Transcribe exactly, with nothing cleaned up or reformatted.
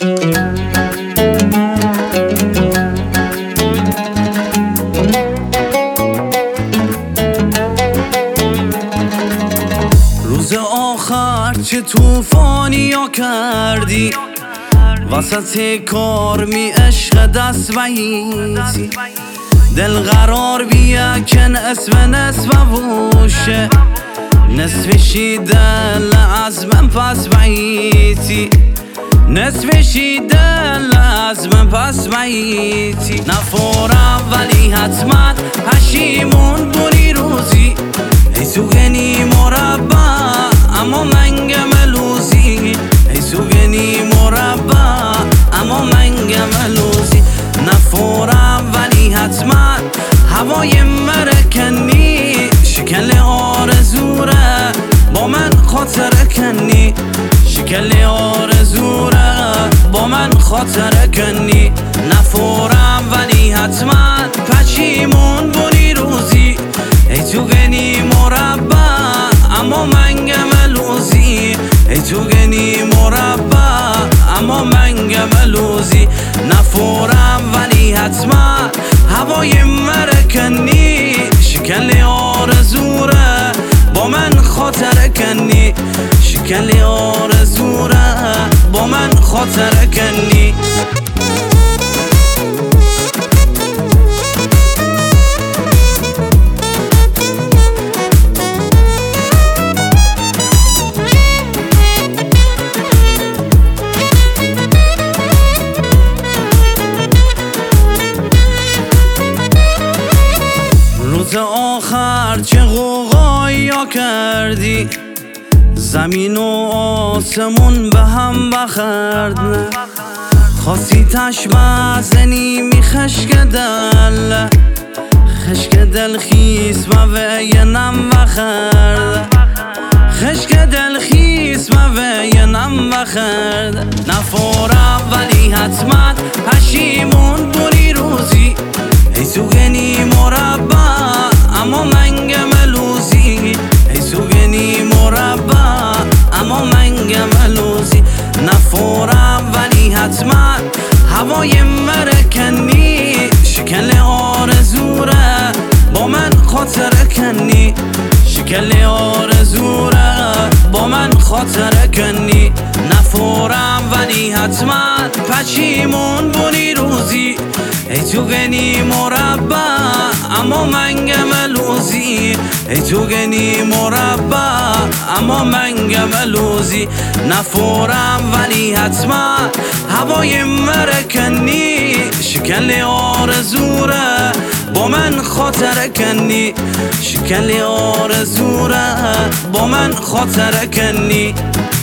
روز آخر چه توفانی ها کردی، وسط کار می عشق دست بهیتی، دل قرار بیا کن اسم نصف ووشه، نصفشی دل از من پس بهیتی، نصفشی دل از من پس بهیتی. نفورم ولی حتما پشیمون بونی روزی، ای سوگنی مربع اما منگ ملوزی، ای سوگنی مربع اما منگ ملوزی. نفورم ولی حتما هوای مرکنی، شکل آرزوره با من خاطر کنی، شکل آرزوره با من خاطر کنی. نفورم ولی حتما پشیمون بونی روزی، ای تو گنی مربع اما منگ ملوزی، ای تو گنی مربع اما منگ ملوزی. نفورم ولی حتما هوای مرکنی، شکل آرزوره با من خاطر کنی، شکل آرزوره با من خاطر کنی. روز آخر چه غوغایی ها کردی، زمین و آسمون به هم بخورد، نه خواستی تشبه زنی می خشک دل، خشک دل خیس ما وی نم بخورد، خشک دل خیس ما وی نم بخورد. نفورم ولی حتما پشیمون بونی روزی، ای سوگنی مربع اما منگ ملوزی، ای سوگنی مربع اما منگ ملوزی. نفورم ولی حتما هوای مرکنی، شکل آرزوره با من خاطر کنی، شکل آرزوره با من خاطر کنی. نفورم ولی حتما پشیمون بونی روزی، ای تو گنی مربع اما منگ ملوزی، ای تو گنی مربع اما منگ ملوزی. نفورم ولی حتما هوای مرکنی، شکل آرزوره با من خاطر کنی، شکل آرزوره با من خاطر کنی.